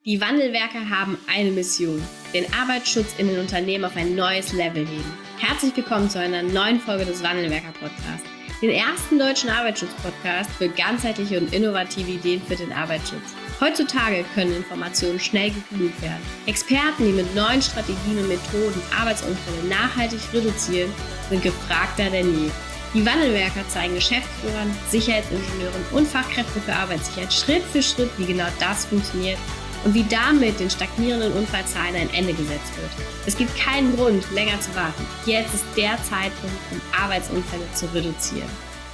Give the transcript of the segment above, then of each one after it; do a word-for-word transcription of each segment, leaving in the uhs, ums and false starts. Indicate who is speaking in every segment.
Speaker 1: Die Wandelwerker haben eine Mission: den Arbeitsschutz in den Unternehmen auf ein neues Level heben. Herzlich willkommen zu einer neuen Folge des Wandelwerker-Podcasts, den ersten deutschen Arbeitsschutz-Podcast für ganzheitliche und innovative Ideen für den Arbeitsschutz. Heutzutage können Informationen schnell gegoogelt werden. Experten, die mit neuen Strategien und Methoden Arbeitsunfälle nachhaltig reduzieren, sind gefragter denn je. Die Wandelwerker zeigen Geschäftsführern, Sicherheitsingenieuren und Fachkräften für Arbeitssicherheit Schritt für Schritt, wie genau das funktioniert und wie damit den stagnierenden Unfallzahlen ein Ende gesetzt wird. Es gibt keinen Grund, länger zu warten. Jetzt ist der Zeitpunkt, um Arbeitsunfälle zu reduzieren.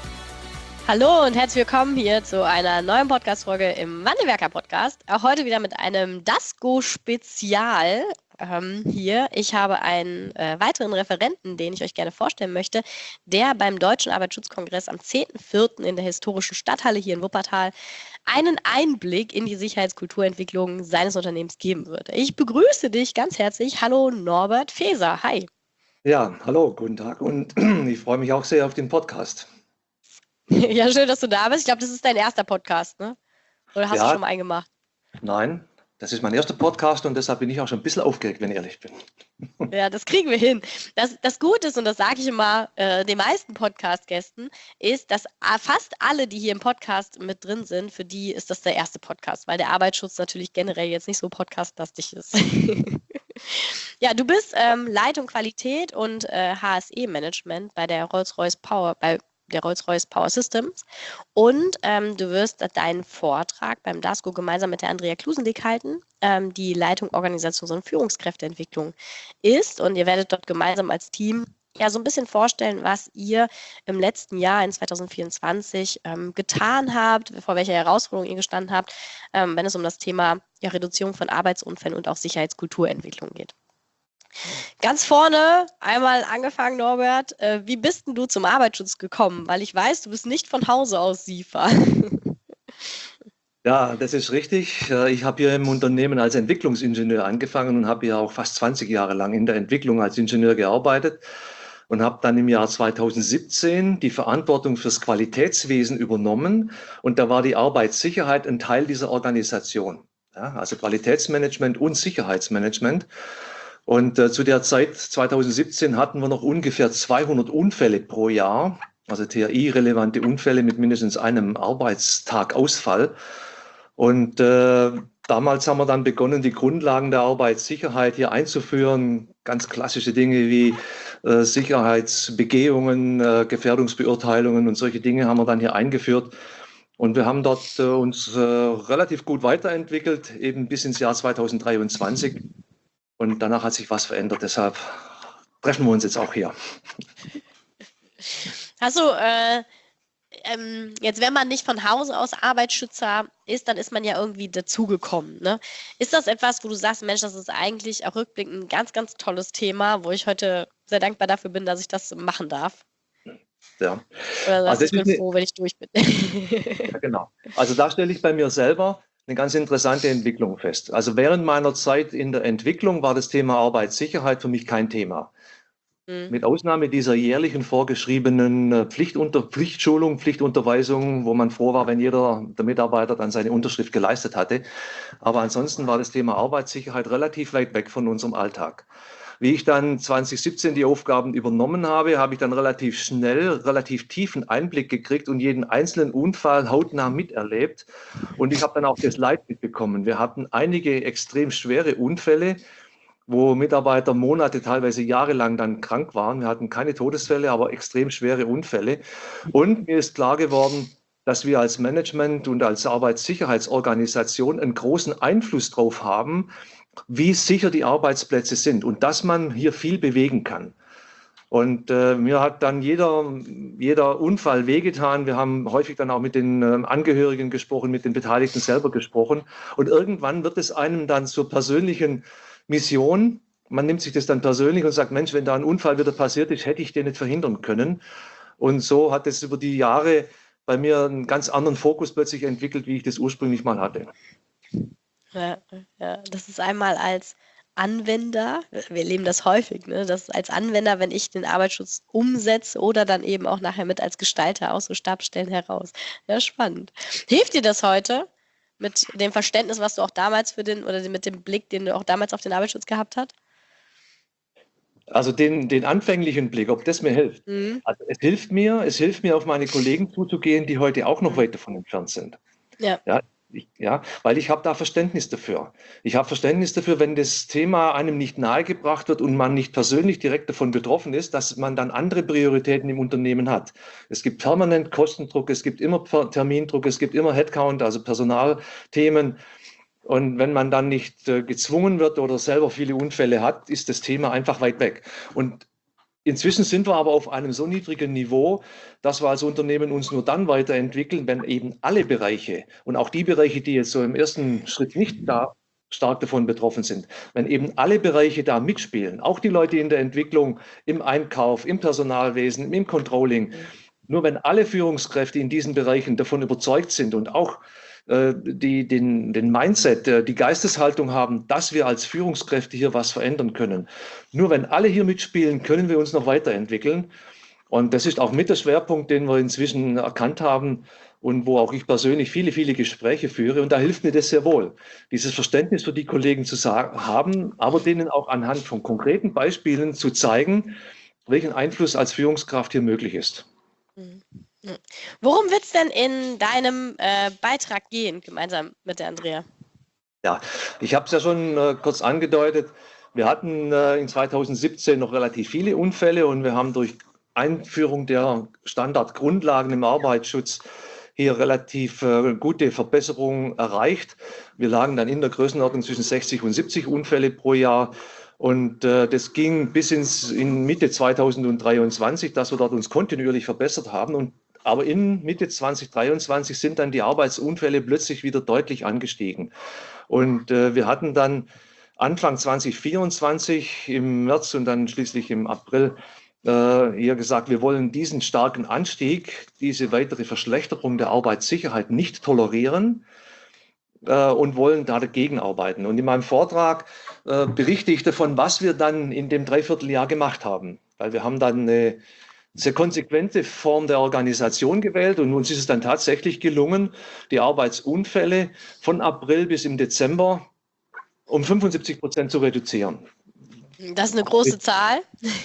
Speaker 2: Hallo und herzlich willkommen hier zu einer neuen Podcast-Folge im Wandelwerker-Podcast. Auch heute wieder mit einem DASGO-Spezial ähm, hier. Ich habe einen äh, weiteren Referenten, den ich euch gerne vorstellen möchte, der beim Deutschen Arbeitsschutzkongress am zehnten vierten in der historischen Stadthalle hier in Wuppertal einen Einblick in die Sicherheitskulturentwicklung seines Unternehmens geben wird. Ich begrüße dich ganz herzlich. Hallo Norbert Feser. Hi.
Speaker 3: Ja, hallo, guten Tag und ich freue mich auch sehr auf den Podcast.
Speaker 2: Ja, schön, dass du da bist. Ich glaube, das ist dein erster Podcast, ne? Oder hast
Speaker 3: Ja,
Speaker 2: du schon mal einen gemacht?
Speaker 3: Nein, das ist mein erster Podcast und deshalb bin ich auch schon ein bisschen aufgeregt, wenn ich ehrlich bin.
Speaker 2: Ja, das kriegen wir hin. Das, das Gute ist, und das sage ich immer äh, den meisten Podcast-Gästen, ist, dass a- fast alle, die hier im Podcast mit drin sind, für die ist das der erste Podcast, weil der Arbeitsschutz natürlich generell jetzt nicht so podcastlastig ist. Ja, du bist ähm, Leitung Qualität und äh, H S E-Management bei der Rolls-Royce Power, bei der Rolls-Royce Power Systems und ähm, du wirst deinen Vortrag beim DASGO gemeinsam mit der Andrea Klusendick halten, ähm, die Leitung Organisations- und Führungskräfteentwicklung ist, und ihr werdet dort gemeinsam als Team ja so ein bisschen vorstellen, was ihr im letzten Jahr in zwanzig vierundzwanzig ähm, getan habt, vor welcher Herausforderung ihr gestanden habt, ähm, wenn es um das Thema ja, Reduzierung von Arbeitsunfällen und auch Sicherheitskulturentwicklung geht. Ganz vorne einmal angefangen, Norbert. Äh, wie bist denn du zum Arbeitsschutz gekommen? Weil ich weiß, du bist nicht von Hause aus S I F A.
Speaker 3: Ja, das ist richtig. Äh, Ich habe hier im Unternehmen als Entwicklungsingenieur angefangen und habe hier auch fast zwanzig Jahre lang in der Entwicklung als Ingenieur gearbeitet und habe dann im Jahr zweitausendsiebzehn die Verantwortung fürs Qualitätswesen übernommen und da war die Arbeitssicherheit ein Teil dieser Organisation. Ja, also Qualitätsmanagement und Sicherheitsmanagement. Und äh, zu der Zeit zweitausendsiebzehn hatten wir noch ungefähr zweihundert Unfälle pro Jahr, also T R I-relevante Unfälle mit mindestens einem Arbeitstag Ausfall. Und äh, damals haben wir dann begonnen, die Grundlagen der Arbeitssicherheit hier einzuführen. Ganz klassische Dinge wie äh, Sicherheitsbegehungen, äh, Gefährdungsbeurteilungen und solche Dinge haben wir dann hier eingeführt. Und wir haben dort äh, uns äh, relativ gut weiterentwickelt, eben bis ins Jahr zweitausenddreiundzwanzig. Und danach hat sich was verändert. Deshalb treffen wir uns jetzt auch hier.
Speaker 2: Hast du, äh, ähm, jetzt wenn man nicht von Hause aus Arbeitsschützer ist, dann ist man ja irgendwie dazugekommen. Ne? Ist das etwas, wo du sagst, Mensch, das ist eigentlich auch rückblickend ein ganz, ganz tolles Thema, wo ich heute sehr dankbar dafür bin, dass ich das machen darf?
Speaker 3: Ja.
Speaker 2: Oder sagst
Speaker 3: Also
Speaker 2: du,
Speaker 3: das
Speaker 2: ich
Speaker 3: ist
Speaker 2: bin
Speaker 3: eine,
Speaker 2: froh, wenn ich durch bin?
Speaker 3: ja, genau. Also da stelle ich bei mir selber eine ganz interessante Entwicklung fest. Also während meiner Zeit in der Entwicklung war das Thema Arbeitssicherheit für mich kein Thema.
Speaker 2: Hm.
Speaker 3: Mit Ausnahme dieser jährlichen vorgeschriebenen äh, Pflichtunter Pflichtschulung, Pflichtunterweisung, wo man froh war, wenn jeder der Mitarbeiter dann seine Unterschrift geleistet hatte. Aber ansonsten war das Thema Arbeitssicherheit relativ weit weg von unserem Alltag. Wie ich dann zwanzig siebzehn die Aufgaben übernommen habe, habe ich dann relativ schnell, relativ tiefen Einblick gekriegt und jeden einzelnen Unfall hautnah miterlebt. Und ich habe dann auch das Leid mitbekommen. Wir hatten einige extrem schwere Unfälle, wo Mitarbeiter Monate, teilweise jahrelang dann krank waren. Wir hatten keine Todesfälle, aber extrem schwere Unfälle. Und mir ist klar geworden, dass wir als Management und als Arbeitssicherheitsorganisation einen großen Einfluss drauf haben, wie sicher die Arbeitsplätze sind und dass man hier viel bewegen kann. Und äh, mir hat dann jeder, jeder Unfall wehgetan. Wir haben häufig dann auch mit den äh, Angehörigen gesprochen, mit den Beteiligten selber gesprochen. Und irgendwann wird es einem dann zur persönlichen Mission. Man nimmt sich das dann persönlich und sagt, Mensch, wenn da ein Unfall wieder passiert ist, hätte ich den nicht verhindern können. Und so hat es über die Jahre bei mir einen ganz anderen Fokus plötzlich entwickelt, wie ich das ursprünglich mal hatte.
Speaker 2: Ja, ja, das ist einmal als Anwender, wir erleben das häufig, ne, dass als Anwender, wenn ich den Arbeitsschutz umsetze oder dann eben auch nachher mit als Gestalter aus so Stabsstellen heraus. Ja, spannend. Hilft dir das heute? mit dem Verständnis, was du auch damals für den, oder mit dem Blick, den du auch damals auf den Arbeitsschutz gehabt hast?
Speaker 3: Also den, den anfänglichen Blick, ob das mir hilft.
Speaker 2: Mhm.
Speaker 3: Also es hilft mir, es hilft mir, auf meine Kollegen zuzugehen, die heute auch noch
Speaker 2: Mhm.
Speaker 3: weit davon entfernt sind.
Speaker 2: Ja.
Speaker 3: Ja, ich, ja, weil ich habe da Verständnis dafür. Ich habe Verständnis dafür, wenn das Thema einem nicht nahegebracht wird und man nicht persönlich direkt davon betroffen ist, dass man dann andere Prioritäten im Unternehmen hat. Es gibt permanent Kostendruck, es gibt immer Termindruck, es gibt immer Headcount, also Personalthemen. Und wenn man dann nicht äh, gezwungen wird oder selber viele Unfälle hat, ist das Thema einfach weit weg. Und inzwischen sind wir aber auf einem so niedrigen Niveau, dass wir als Unternehmen uns nur dann weiterentwickeln, wenn eben alle Bereiche und auch die Bereiche, die jetzt so im ersten Schritt nicht da stark davon betroffen sind, wenn eben alle Bereiche da mitspielen, auch die Leute in der Entwicklung, im Einkauf, im Personalwesen, im Controlling, nur wenn alle Führungskräfte in diesen Bereichen davon überzeugt sind und auch die den, den Mindset, die Geisteshaltung haben, dass wir als Führungskräfte hier was verändern können. Nur wenn alle hier mitspielen, können wir uns noch weiterentwickeln. Und das ist auch mit der Schwerpunkt, den wir inzwischen erkannt haben und wo auch ich persönlich viele, viele Gespräche führe. Und da hilft mir das sehr wohl, dieses Verständnis für die Kollegen zu sagen, haben, aber denen auch anhand von konkreten Beispielen zu zeigen, welchen Einfluss als Führungskraft hier möglich ist.
Speaker 2: Mhm. Worum wird es denn in deinem äh, Beitrag gehen, gemeinsam mit der Andrea?
Speaker 3: Ja, ich habe es ja schon äh, kurz angedeutet. Wir hatten äh, in zweitausendsiebzehn noch relativ viele Unfälle und wir haben durch Einführung der Standardgrundlagen im Arbeitsschutz hier relativ äh, gute Verbesserungen erreicht. Wir lagen dann in der Größenordnung zwischen sechzig und siebzig Unfälle pro Jahr. Und äh, das ging bis ins in Mitte zweitausenddreiundzwanzig, dass wir dort uns kontinuierlich verbessert haben. Und aber in Mitte zweitausenddreiundzwanzig sind dann die Arbeitsunfälle plötzlich wieder deutlich angestiegen. Und äh, wir hatten dann Anfang zweitausendvierundzwanzig im März und dann schließlich im April äh, hier gesagt, wir wollen diesen starken Anstieg, diese weitere Verschlechterung der Arbeitssicherheit nicht tolerieren äh, und wollen da dagegen arbeiten. Und in meinem Vortrag äh, berichte ich davon, was wir dann in dem Dreivierteljahr gemacht haben. Weil wir haben dann eine sehr konsequente Form der Organisation gewählt und uns ist es dann tatsächlich gelungen, die Arbeitsunfälle von April bis im Dezember um fünfundsiebzig Prozent zu reduzieren.
Speaker 2: Das ist eine große Zahl.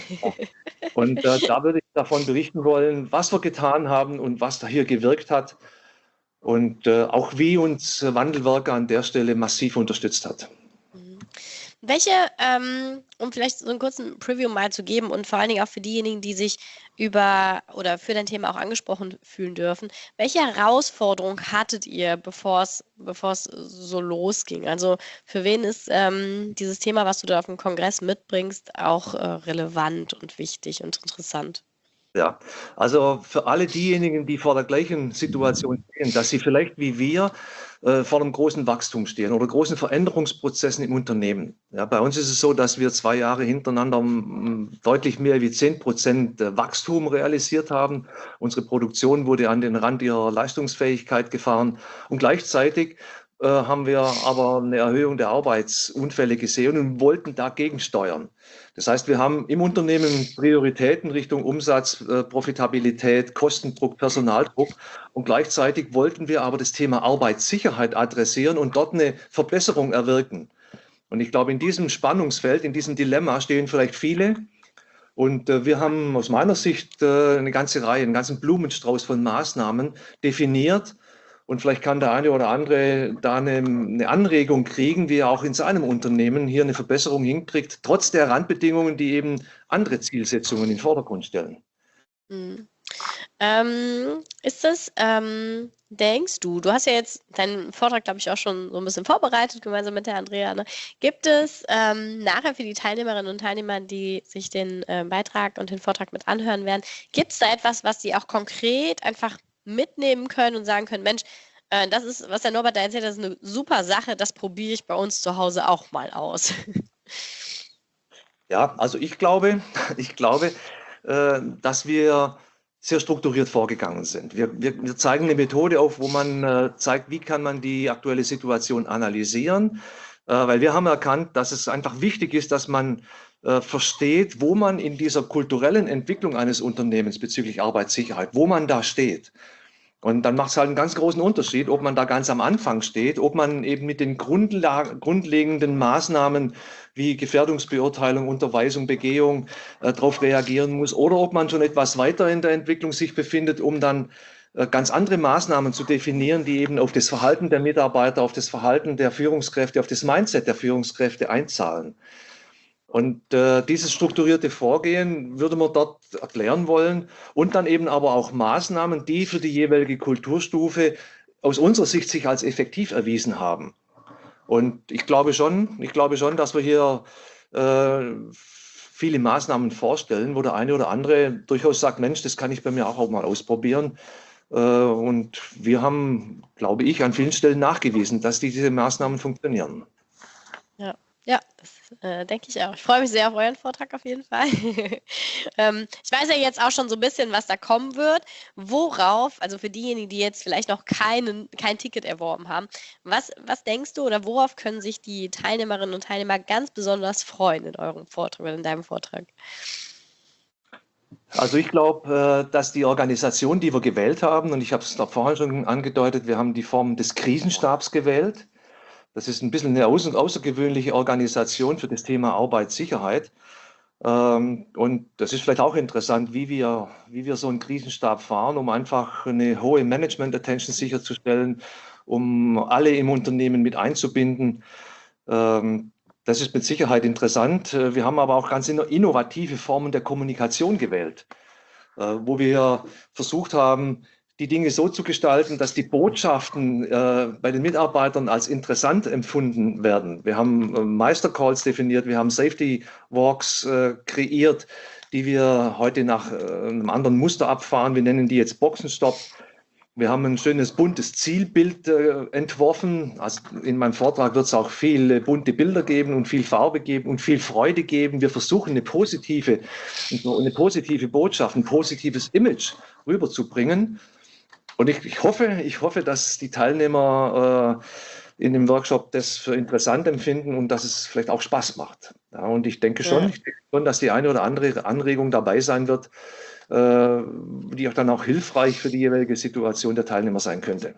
Speaker 3: Und äh, da würde ich davon berichten wollen, was wir getan haben und was da hier gewirkt hat und äh, auch wie uns Wandelwerke an der Stelle massiv unterstützt hat.
Speaker 2: Welche, ähm, um vielleicht so einen kurzen Preview mal zu geben und vor allen Dingen auch für diejenigen, die sich über oder für dein Thema auch angesprochen fühlen dürfen, welche Herausforderung hattet ihr, bevor es bevor es so losging? Also für wen ist ähm, dieses Thema, was du da auf dem Kongress mitbringst, auch äh, relevant und wichtig und interessant?
Speaker 3: Ja, also für alle diejenigen, die vor der gleichen Situation stehen, dass sie vielleicht wie wir äh, vor einem großen Wachstum stehen oder großen Veränderungsprozessen im Unternehmen. Ja, bei uns ist es so, dass wir zwei Jahre hintereinander m, deutlich mehr wie zehn Prozent Wachstum realisiert haben. Unsere Produktion wurde an den Rand ihrer Leistungsfähigkeit gefahren und gleichzeitig äh, haben wir aber eine Erhöhung der Arbeitsunfälle gesehen und wollten dagegen steuern. Das heißt, wir haben im Unternehmen Prioritäten Richtung Umsatz, äh, Profitabilität, Kostendruck, Personaldruck und gleichzeitig wollten wir aber das Thema Arbeitssicherheit adressieren und dort eine Verbesserung erwirken. Und ich glaube, in diesem Spannungsfeld, in diesem Dilemma stehen vielleicht viele und äh, wir haben aus meiner Sicht äh, eine ganze Reihe, einen ganzen Blumenstrauß von Maßnahmen definiert. Und vielleicht kann der eine oder andere da eine, eine Anregung kriegen, wie er auch in seinem Unternehmen hier eine Verbesserung hinkriegt, trotz der Randbedingungen, die eben andere Zielsetzungen in den Vordergrund stellen.
Speaker 2: Mhm. Ähm, ist das, ähm, denkst du, du hast ja jetzt deinen Vortrag, glaube ich, auch schon so ein bisschen vorbereitet, gemeinsam mit der Andrea, ne? Gibt es ähm, nachher für die Teilnehmerinnen und Teilnehmer, die sich den äh, Beitrag und den Vortrag mit anhören werden, gibt es da etwas, was sie auch konkret einfach mitnehmen können und sagen können, Mensch, äh, das ist, was der Norbert da erzählt, das ist eine super Sache, das probiere ich bei uns zu Hause auch mal aus.
Speaker 3: Ja, also ich glaube, ich glaube, äh, dass wir sehr strukturiert vorgegangen sind. Wir, wir, wir zeigen eine Methode auf, wo man äh, zeigt, wie kann man die aktuelle Situation analysieren, äh, weil wir haben erkannt, dass es einfach wichtig ist, dass man äh, versteht, wo man in dieser kulturellen Entwicklung eines Unternehmens bezüglich Arbeitssicherheit, wo man da steht. Und dann macht es halt einen ganz großen Unterschied, ob man da ganz am Anfang steht, ob man eben mit den Grundla- grundlegenden Maßnahmen wie Gefährdungsbeurteilung, Unterweisung, Begehung äh, darauf reagieren muss oder ob man schon etwas weiter in der Entwicklung sich befindet, um dann äh, ganz andere Maßnahmen zu definieren, die eben auf das Verhalten der Mitarbeiter, auf das Verhalten der Führungskräfte, auf das Mindset der Führungskräfte einzahlen. Und äh, dieses strukturierte Vorgehen würde man dort erklären wollen und dann eben aber auch Maßnahmen, die für die jeweilige Kulturstufe aus unserer Sicht sich als effektiv erwiesen haben. Und ich glaube schon, ich glaube schon, dass wir hier äh, viele Maßnahmen vorstellen, wo der eine oder andere durchaus sagt, Mensch, das kann ich bei mir auch, auch mal ausprobieren. Äh, und wir haben, glaube ich, an vielen Stellen nachgewiesen, dass diese Maßnahmen funktionieren.
Speaker 2: Ja, ja, das äh, denke ich auch. Ich freue mich sehr auf euren Vortrag auf jeden Fall. ähm, ich weiß ja jetzt auch schon so ein bisschen, was da kommen wird. Worauf, also für diejenigen, die jetzt vielleicht noch keinen, kein Ticket erworben haben, was, was denkst du oder worauf können sich die Teilnehmerinnen und Teilnehmer ganz besonders freuen in eurem Vortrag oder in deinem Vortrag?
Speaker 3: Also ich glaube, dass die Organisation, die wir gewählt haben, und ich habe es da vorhin schon angedeutet, wir haben die Form des Krisenstabs gewählt. Das ist ein bisschen eine außer, außergewöhnliche Organisation für das Thema Arbeitssicherheit. Ähm, und das ist vielleicht auch interessant, wie wir, wie wir so einen Krisenstab fahren, um einfach eine hohe Management-Attention sicherzustellen, um alle im Unternehmen mit einzubinden. Ähm, das ist mit Sicherheit interessant. Wir haben aber auch ganz innovative Formen der Kommunikation gewählt, äh, wo wir versucht haben, die Dinge so zu gestalten, dass die Botschaften äh, bei den Mitarbeitern als interessant empfunden werden. Wir haben äh, Meistercalls definiert, wir haben Safety Walks äh, kreiert, die wir heute nach äh, einem anderen Muster abfahren. Wir nennen die jetzt Boxenstopp. Wir haben ein schönes buntes Zielbild äh, entworfen. Also in meinem Vortrag wird es auch viele bunte Bilder geben und viel Farbe geben und viel Freude geben. Wir versuchen eine positive, eine positive Botschaft, ein positives Image rüberzubringen. Und ich, ich hoffe, ich hoffe, dass die Teilnehmer äh, in dem Workshop das für interessant empfinden und dass es vielleicht auch Spaß macht. Ja, und ich denke schon,
Speaker 2: Ja.
Speaker 3: ich denke schon, dass die eine oder andere Anregung dabei sein wird, äh, die auch dann auch hilfreich für die jeweilige Situation der Teilnehmer sein könnte.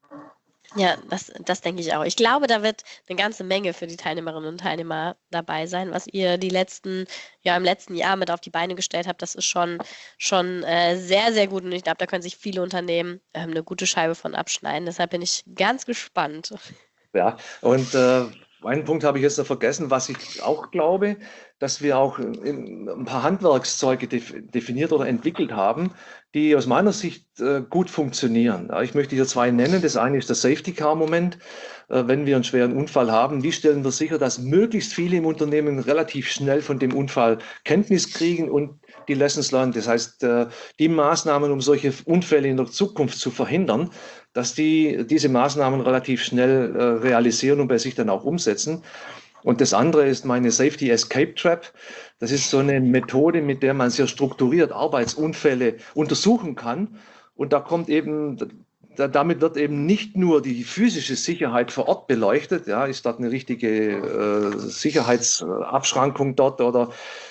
Speaker 2: Ja, das, das denke ich auch. Ich glaube, da wird eine ganze Menge für die Teilnehmerinnen und Teilnehmer dabei sein, was ihr die letzten, ja, im letzten Jahr mit auf die Beine gestellt habt. Das ist schon, schon äh, sehr, sehr gut und ich glaube, da können sich viele Unternehmen ähm, eine gute Scheibe von abschneiden. Deshalb bin ich ganz gespannt.
Speaker 3: Ja, und äh, einen Punkt habe ich jetzt noch vergessen, was ich auch glaube, dass wir auch in, ein paar Handwerkszeuge def definiert oder entwickelt haben, die aus meiner Sicht äh, gut funktionieren. Ja, ich möchte hier zwei nennen. Das eine ist der Safety-Car-Moment. Äh, wenn wir einen schweren Unfall haben, wie stellen wir sicher, dass möglichst viele im Unternehmen relativ schnell von dem Unfall Kenntnis kriegen und die Lessons learned, das heißt, äh, die Maßnahmen, um solche Unfälle in der Zukunft zu verhindern, dass die diese Maßnahmen relativ schnell äh, realisieren und bei sich dann auch umsetzen. Und das andere ist meine Safety Escape Trap. Das ist so eine Methode, mit der man sehr strukturiert Arbeitsunfälle untersuchen kann. Und da kommt eben, da, damit wird eben nicht nur die physische Sicherheit vor Ort beleuchtet. Ja, ist dort eine richtige äh, Sicherheitsabschrankung dort oder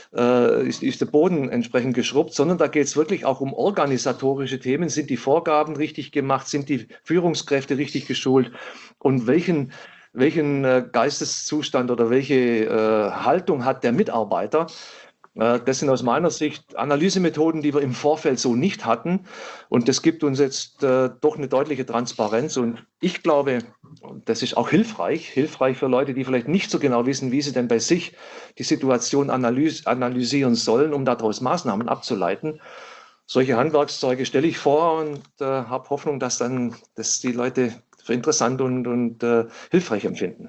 Speaker 3: äh, ist, ist der Boden entsprechend geschrubbt, sondern da geht es wirklich auch um organisatorische Themen. Sind die Vorgaben richtig gemacht? Sind die Führungskräfte richtig geschult? Und welchen welchen äh, Geisteszustand oder welche äh, Haltung hat der Mitarbeiter? Äh, das sind aus meiner Sicht Analysemethoden, die wir im Vorfeld so nicht hatten. Und das gibt uns jetzt äh, doch eine deutliche Transparenz. Und ich glaube, das ist auch hilfreich, hilfreich für Leute, die vielleicht nicht so genau wissen, wie sie denn bei sich die Situation analys analysieren sollen, um daraus Maßnahmen abzuleiten. Solche Handwerkszeuge stelle ich vor und äh, habe Hoffnung, dass dann dass die Leute für interessant und, und äh, hilfreich empfinden.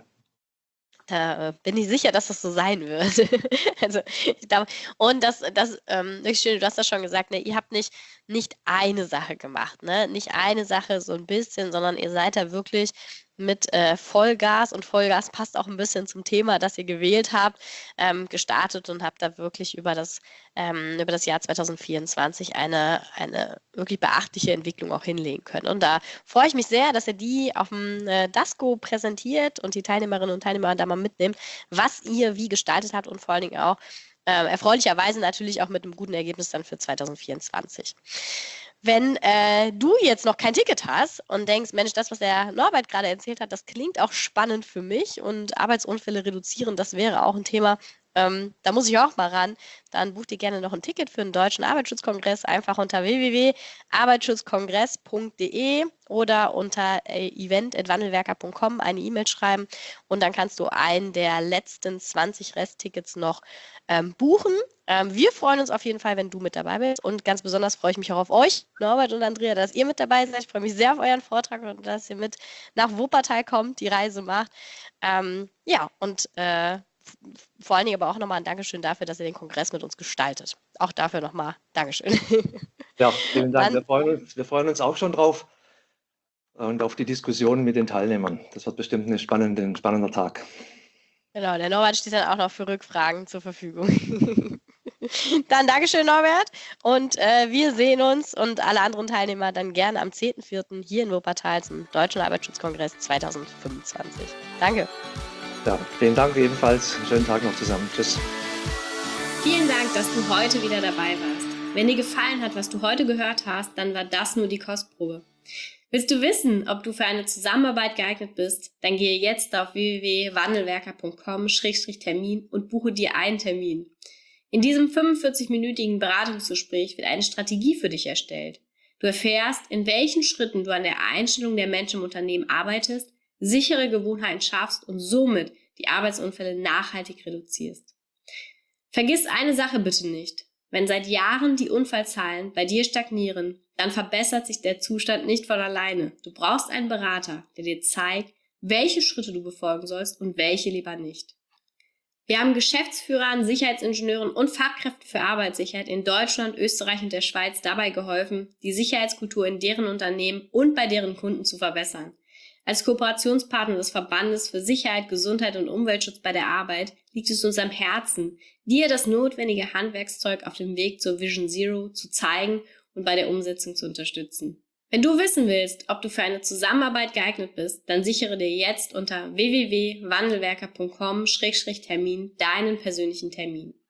Speaker 2: Da äh, bin ich sicher, dass das so sein wird. also, ich glaube, und das, das ähm, wirklich schön, du hast das schon gesagt, ne, ihr habt nicht, nicht eine Sache gemacht, ne? Nicht eine Sache so ein bisschen, sondern ihr seid da wirklich mit äh, Vollgas und Vollgas passt auch ein bisschen zum Thema, das ihr gewählt habt, ähm, gestartet und habt da wirklich über das, ähm, über das Jahr zwanzig vierundzwanzig eine, eine wirklich beachtliche Entwicklung auch hinlegen können. Und da freue ich mich sehr, dass ihr die auf dem äh, DASCO präsentiert und die Teilnehmerinnen und Teilnehmer da mal mitnehmt, was ihr wie gestaltet habt und vor allen Dingen auch äh, erfreulicherweise natürlich auch mit einem guten Ergebnis dann für zwanzig vierundzwanzig. Wenn äh, du jetzt noch kein Ticket hast und denkst, Mensch, das, was der Norbert gerade erzählt hat, das klingt auch spannend für mich und Arbeitsunfälle reduzieren, das wäre auch ein Thema, ähm, da muss ich auch mal ran, dann buch dir gerne noch ein Ticket für den Deutschen Arbeitsschutzkongress einfach unter w w w punkt arbeitsschutzkongress punkt d e oder unter äh, event at wandelwerker punkt com eine E-Mail schreiben und dann kannst du einen der letzten zwanzig Resttickets noch ähm, buchen. Ähm, wir freuen uns auf jeden Fall, wenn du mit dabei bist und ganz besonders freue ich mich auch auf euch, Norbert und Andrea, dass ihr mit dabei seid. Ich freue mich sehr auf euren Vortrag und dass ihr mit nach Wuppertal kommt, die Reise macht. Ähm, ja, und äh, vor allen Dingen aber auch nochmal ein Dankeschön dafür, dass ihr den Kongress mit uns gestaltet. Auch dafür nochmal Dankeschön.
Speaker 3: Ja, vielen Dank.
Speaker 2: Dann,
Speaker 3: wir, freuen uns, wir freuen uns auch schon drauf und auf die Diskussion mit den Teilnehmern. Das wird bestimmt ein spannender, ein spannender Tag.
Speaker 2: Genau, der Norbert steht dann auch noch für Rückfragen zur Verfügung. Dann Dankeschön, Norbert. Und äh, wir sehen uns und alle anderen Teilnehmer dann gerne am zehnten vierten hier in Wuppertal zum Deutschen Arbeitsschutzkongress zweitausendfünfundzwanzig. Danke.
Speaker 3: Ja, vielen Dank ebenfalls. Einen schönen Tag noch zusammen. Tschüss.
Speaker 1: Vielen Dank, dass du heute wieder dabei warst. Wenn dir gefallen hat, was du heute gehört hast, dann war das nur die Kostprobe. Willst du wissen, ob du für eine Zusammenarbeit geeignet bist? Dann gehe jetzt auf w w w punkt wandelwerker punkt com Schrägstrich Termin und buche dir einen Termin. In diesem fünfundvierzig-minütigen Beratungsgespräch wird eine Strategie für dich erstellt. Du erfährst, in welchen Schritten du an der Einstellung der Menschen im Unternehmen arbeitest, sichere Gewohnheiten schaffst und somit die Arbeitsunfälle nachhaltig reduzierst. Vergiss eine Sache bitte nicht. Wenn seit Jahren die Unfallzahlen bei dir stagnieren, dann verbessert sich der Zustand nicht von alleine. Du brauchst einen Berater, der dir zeigt, welche Schritte du befolgen sollst und welche lieber nicht. Wir haben Geschäftsführern, Sicherheitsingenieuren und Fachkräften für Arbeitssicherheit in Deutschland, Österreich und der Schweiz dabei geholfen, die Sicherheitskultur in deren Unternehmen und bei deren Kunden zu verbessern. Als Kooperationspartner des Verbandes für Sicherheit, Gesundheit und Umweltschutz bei der Arbeit liegt es uns am Herzen, dir das notwendige Handwerkszeug auf dem Weg zur Vision Zero zu zeigen und bei der Umsetzung zu unterstützen. Wenn du wissen willst, ob du für eine Zusammenarbeit geeignet bist, dann sichere dir jetzt unter w w w punkt wandelwerker punkt com Schrägstrich Termin deinen persönlichen Termin.